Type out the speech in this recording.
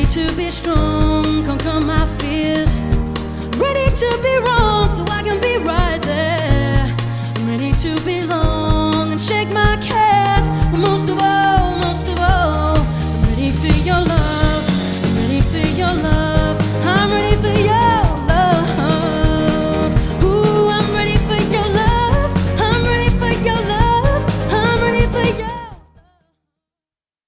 to be strong, conquer my fears, ready to be wrong.